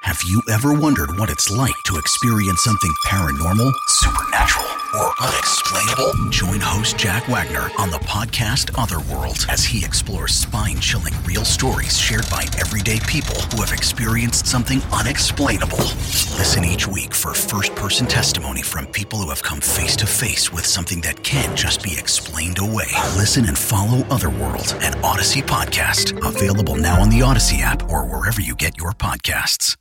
Have you ever wondered what it's like to experience something paranormal, supernatural, or unexplainable? Join host Jack Wagner on the podcast Otherworld as he explores spine-chilling real stories shared by everyday people who have experienced something unexplainable. Listen each week for first-person testimony from people who have come face-to-face with something that can't just be explained away. Listen and follow Otherworld, an Odyssey podcast. Available now on the Odyssey app or wherever you get your podcasts.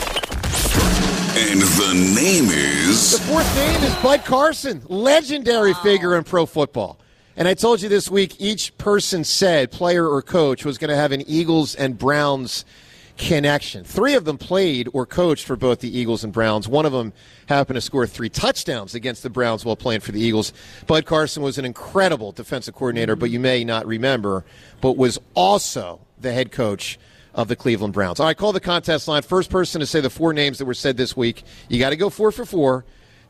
And the name is... The fourth name is Bud Carson, legendary figure in pro football. And I told you this week, each person said, player or coach, was going to have an Eagles and Browns connection. 3 of them played or coached for both the Eagles and Browns. One of them happened to score 3 touchdowns against the Browns while playing for the Eagles. Bud Carson was an incredible defensive coordinator, but you may not remember, but was also the head coach of the Cleveland Browns. All right, call the contest line. First person to say the 4 names that were said this week. You got to go 4 for 4.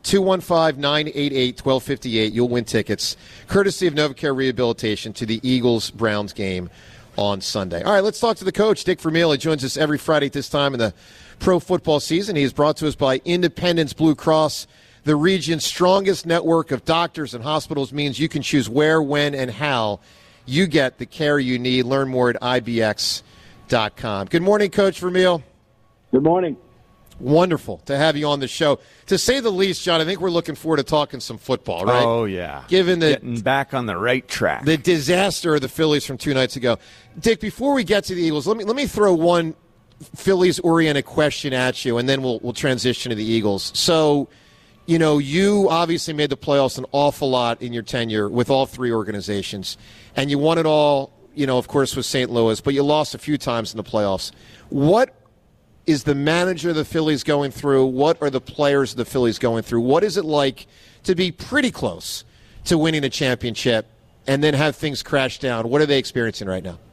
215-988-1258. You'll win tickets, courtesy of NovaCare Rehabilitation, to the Eagles-Browns game on Sunday. All right, let's talk to the coach, Dick Vermeil. He joins us every Friday at this time in the pro football season. He is brought to us by Independence Blue Cross. The region's strongest network of doctors and hospitals means you can choose where, when, and how you get the care you need. Learn more at IBX.com. Good morning, Coach Vermeil. Good morning. Wonderful to have you on the show. To say the least, John, I think we're looking forward to talking some football, right? Oh, yeah. Given getting back on the right track. The disaster of the Phillies from 2 nights ago. Dick, before we get to the Eagles, let me throw one Phillies-oriented question at you, and then we'll transition to the Eagles. So, you know, you obviously made the playoffs an awful lot in your tenure with all 3 organizations, and you won it all, you know, of course, with St. Louis, but you lost a few times in the playoffs. What is the manager of the Phillies going through? What are the players of the Phillies going through? What is it like to be pretty close to winning a championship and then have things crash down? What are they experiencing right now?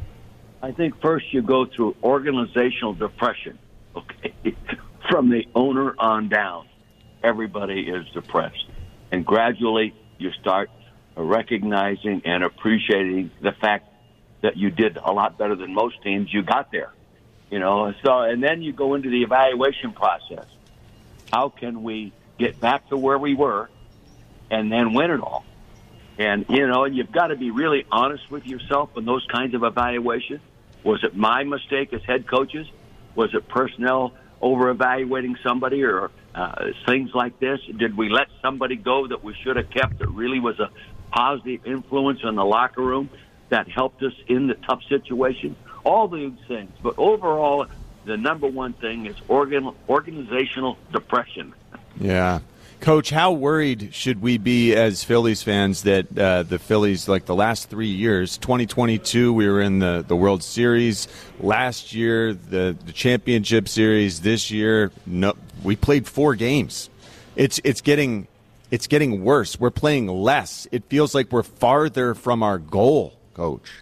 I think first you go through organizational depression, okay? From the owner on down, everybody is depressed. And gradually you start recognizing and appreciating the fact that you did a lot better than most teams. You got there, you know. So, and then you go into the evaluation process. How can we get back to where we were and then win it all? And, you know, you've got to be really honest with yourself in those kinds of evaluations. Was it my mistake as head coaches? Was it personnel over-evaluating somebody or things like this? Did we let somebody go that we should have kept that really was a positive influence in the locker room that helped us in the tough situation? All these things. But overall, the number one thing is organizational depression. Yeah. Coach, how worried should we be as Phillies fans that the Phillies, like the last 3 years, 2022, we were in the World Series. Last year, the championship series. This year, no, we played 4 games. It's getting worse. We're playing less. It feels like we're farther from our goal, Coach.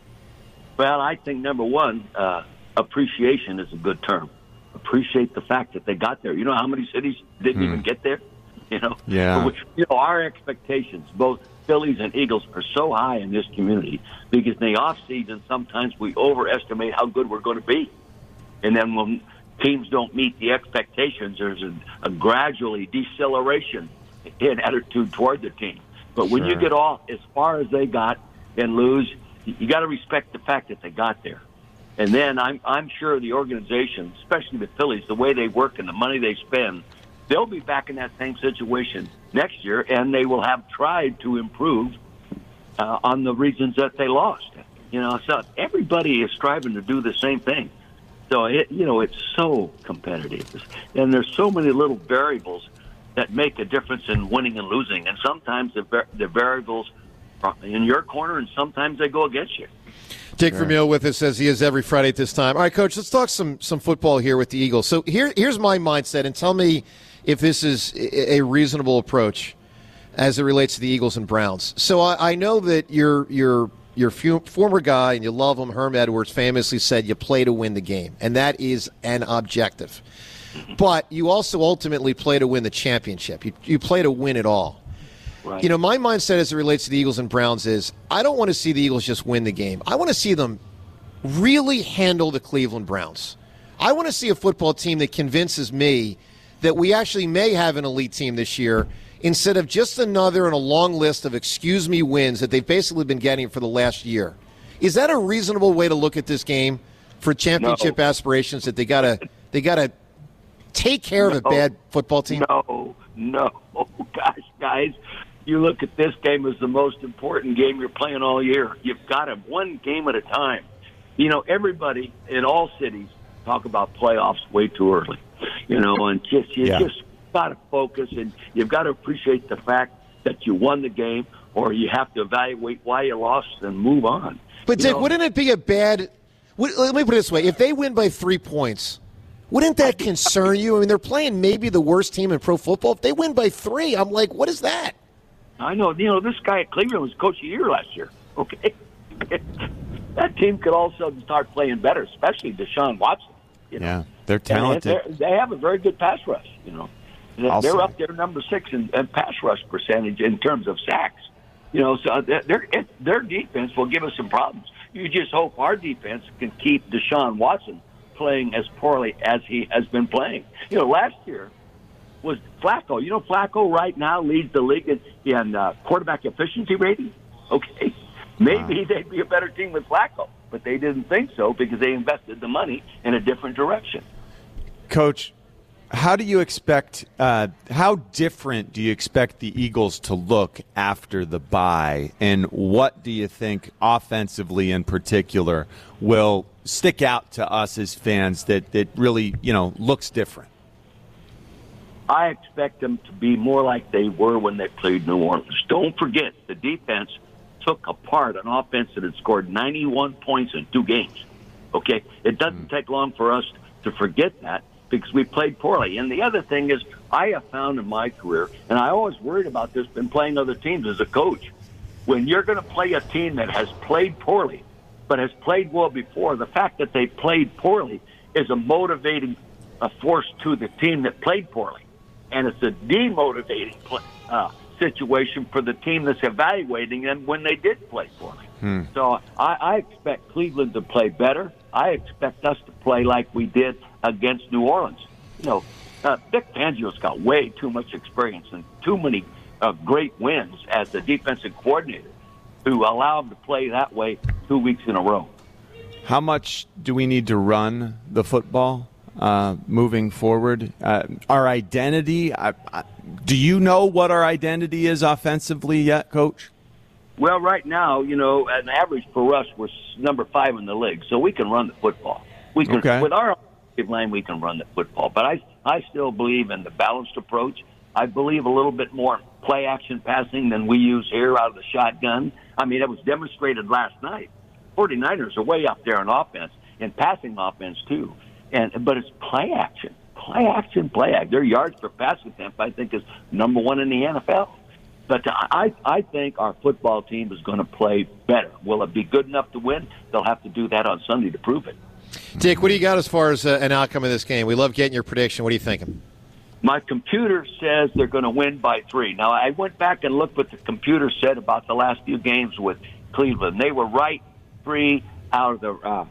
Well, I think, number one, appreciation is a good term. Appreciate the fact that they got there. You know how many cities didn't even get there? You know, yeah. You know, our expectations, both Phillies and Eagles, are so high in this community because in the off season, sometimes we overestimate how good we're going to be, and then when teams don't meet the expectations, there's a gradually deceleration in attitude toward the team. But when you get off as far as they got and lose, you got to respect the fact that they got there. And then I'm sure the organization, especially the Phillies, the way they work and the money they spend, they'll be back in that same situation next year, and they will have tried to improve on the reasons that they lost. You know, so everybody is striving to do the same thing. So, it's so competitive. And there's so many little variables that make a difference in winning and losing. And sometimes the variables are in your corner, and sometimes they go against you. Dick Vermeil with us, as he is every Friday at this time. All right, Coach, let's talk some football here with the Eagles. So here's my mindset, and tell me if this is a reasonable approach as it relates to the Eagles and Browns. So I know that your former guy, and you love him, Herm Edwards, famously said you play to win the game, and that is an objective. But you also ultimately play to win the championship. You play to win it all. Right. You know, my mindset as it relates to the Eagles and Browns is I don't want to see the Eagles just win the game. I want to see them really handle the Cleveland Browns. I want to see a football team that convinces me that we actually may have an elite team this year instead of just another in a long list of excuse me wins that they've basically been getting for the last year. Is that a reasonable way to look at this game for championship aspirations, that they gotta take care of a bad football team? No. Gosh, guys, you look at this game as the most important game you're playing all year. You've got to one game at a time. You know, everybody in all cities talk about playoffs way too early. You know, and just got to focus, and you've got to appreciate the fact that you won the game, or you have to evaluate why you lost and move on. But, Dick, wouldn't it be a bad – let me put it this way. If they win by 3 points, wouldn't that concern you? I mean, they're playing maybe the worst team in pro football. If they win by 3, I'm like, what is that? I know. You know, this guy at Cleveland was coach of the year last year. Okay. That team could all of a sudden start playing better, especially Deshaun Watson. You know? Yeah, they're talented. They have a very good pass rush, you know. They're up there number 6 in pass rush percentage in terms of sacks. You know, so their defense will give us some problems. You just hope our defense can keep Deshaun Watson playing as poorly as he has been playing. You know, last year was Flacco. You know, Flacco right now leads the league in quarterback efficiency rating. Okay, maybe they'd be a better team with Flacco, but they didn't think so because they invested the money in a different direction. Coach, how do you expect? How different do you expect the Eagles to look after the bye, and what do you think offensively, in particular, will stick out to us as fans that really looks different? I expect them to be more like they were when they played New Orleans. Don't forget, the defense took apart an offense that had scored 91 points in 2 games. Okay, it doesn't take long for us to forget that, because we played poorly. And the other thing is, I have found in my career, and I always worried about this in playing other teams as a coach, when you're going to play a team that has played poorly but has played well before, the fact that they played poorly is a motivating force to the team that played poorly. And it's a demotivating situation for the team that's evaluating them when they did play poorly. So I expect Cleveland to play better. I expect us to play like we did against New Orleans. You know, Vic Fangio's got way too much experience and too many great wins as the defensive coordinator to allow him to play that way 2 weeks in a row. How much do we need to run the football moving forward? Our identity, do you know what our identity is offensively yet, Coach? Well, right now, you know, an average for us, we're number 5 in the league, so we can run the football. We can, with our offensive line, we can run the football. But I still believe in the balanced approach. I believe a little bit more in play-action passing than we use here out of the shotgun. I mean, it was demonstrated last night. 49ers are way up there in offense, in passing offense, too. But it's play-action. Play-action. Their yards per pass attempt, I think, is number 1 in the NFL. But I think our football team is going to play better. Will it be good enough to win? They'll have to do that on Sunday to prove it. Dick, what do you got as far as an outcome of this game? We love getting your prediction. What are you thinking? My computer says they're going to win by 3. Now, I went back and looked what the computer said about the last few games with Cleveland. They were right 3 out of the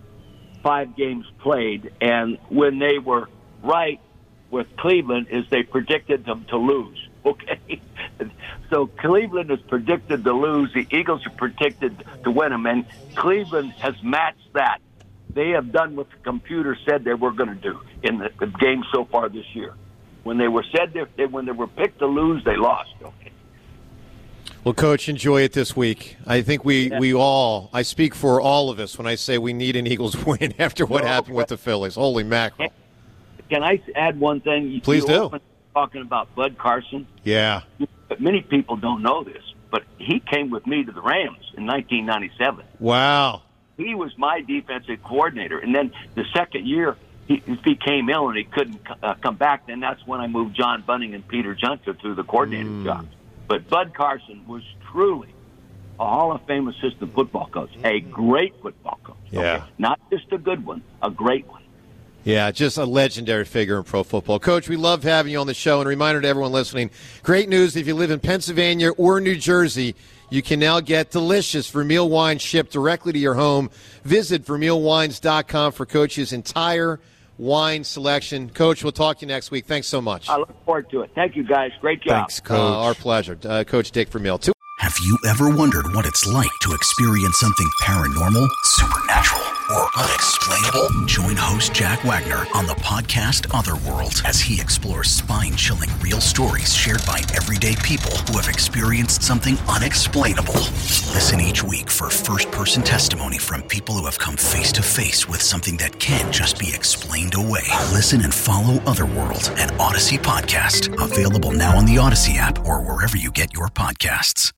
5 games played. And when they were right with Cleveland is they predicted them to lose. Okay? So Cleveland is predicted to lose. The Eagles are predicted to win them. And Cleveland has matched that. They have done what the computer said they were going to do in the game so far this year. When they were when they were picked to lose, they lost. Okay. Well, Coach, enjoy it this week. I think I speak for all of us when I say we need an Eagles win after what happened with the Phillies. Holy mackerel. Can I add one thing? Please do. Talking about Bud Carson. Yeah. But many people don't know this, but he came with me to the Rams in 1997. Wow. He was my defensive coordinator. And then the second year, if he came ill and he couldn't come back, then that's when I moved John Bunning and Peter Junker to the coordinator job. But Bud Carson was truly a Hall of Fame assistant football coach, a great football coach. Yeah. Okay? Not just a good one, a great one. Yeah, just a legendary figure in pro football. Coach, we love having you on the show. And a reminder to everyone listening, great news, if you live in Pennsylvania or New Jersey, you can now get delicious Vermeil wine shipped directly to your home. Visit VermeilWines.com for Coach's entire wine selection. Coach, we'll talk to you next week. Thanks so much. I look forward to it. Thank you, guys. Great job. Thanks, Coach. Our pleasure. Coach Dick Vermeil. Have you ever wondered what it's like to experience something paranormal, supernatural, or unexplainable? Join host Jack Wagner on the podcast Otherworld as he explores spine-chilling real stories shared by everyday people who have experienced something unexplainable. Listen each week for first-person testimony from people who have come face-to-face with something that can't just be explained away. Listen and follow Otherworld, an Odyssey podcast. Available now on the Odyssey app or wherever you get your podcasts.